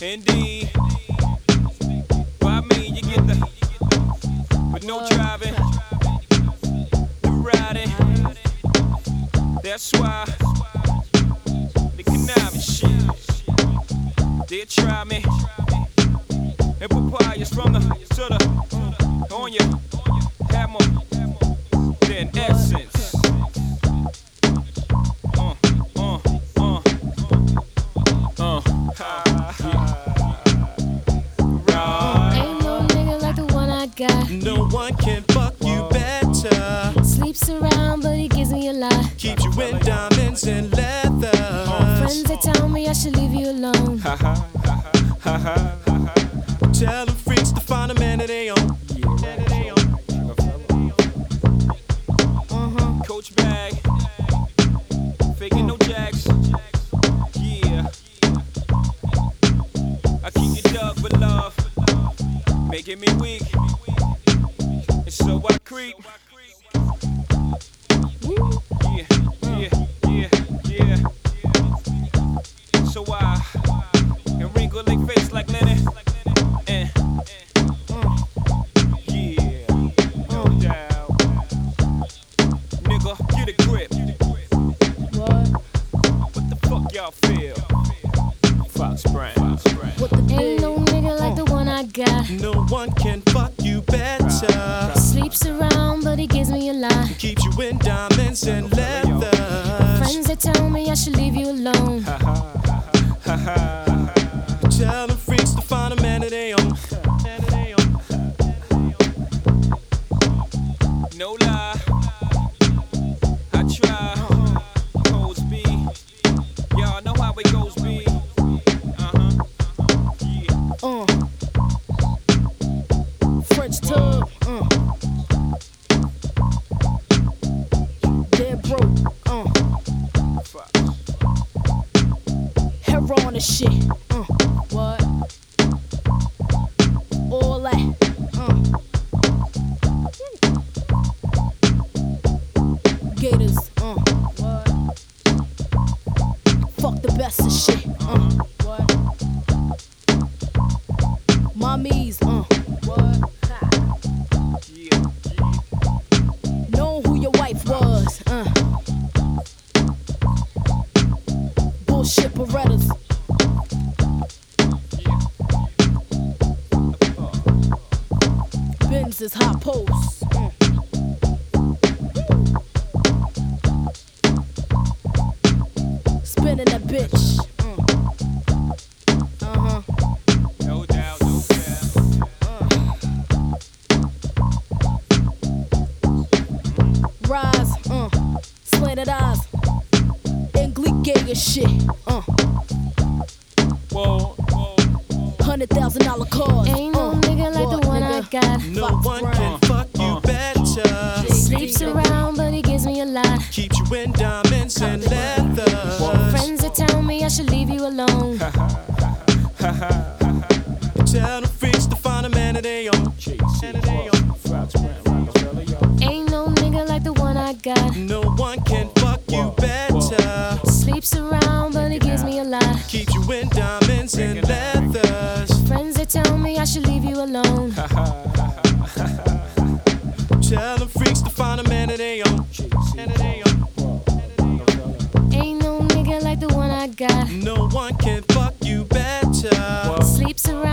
Indeed. By me, you get the, but no driving, no riding. That's why the conniving shit. They try me and papayas from the to the on your hammer, then essence. No one can fuck you better. Sleeps around, but he gives me a lot. Keeps you in diamonds and leather. Friends that tell me I should leave you alone. Tell them freaks to find a man that they own. Coach bag, faking no jacks. Yeah, I keep you dug with love, making me weak. And so I creep. Yeah. So I and wrinkle they face like Lenny. Yeah, no doubt. Nigga, get a grip. What the fuck y'all feel? Fox Brown. Ain't no nigga like the one I got. No one can fuck you better. Sleeps around, but he gives me a lot. Keeps you in diamonds and leather. Friends that tell me I should leave you alone. Tell them freaks to find a man that they own. No lie, I try. Goes B, y'all know how it goes B. Yeah. French tub. Dead broke. Hair on the shit. What? All that. Gators. What? Fuck the best of shit. What? Mommies. What? Know who your wife was. Bullshit Berettas. Benz is hot post. Spinning that bitch. No doubt, no doubt. Rise, slanted eyes, and Gleek gay as shit. Whoa. $100,000 cars. Ain't no nigga like the one I got. No one can fuck you better. Sleeps around, but he gives me a lot. Keeps you in diamonds and leather. Friends that tell me I should leave you alone. Tell them freaks to find a man that they own. Ain't no nigga like the one I got. No one can fuck you better. Sleeps around, but he gives me a lot. Keeps you in diamonds and leathers. Friends that tell me I should leave you alone. Tell them freaks to find a man that they own. Ain't no nigga like the one I got. No one can fuck you better. Sleeps around.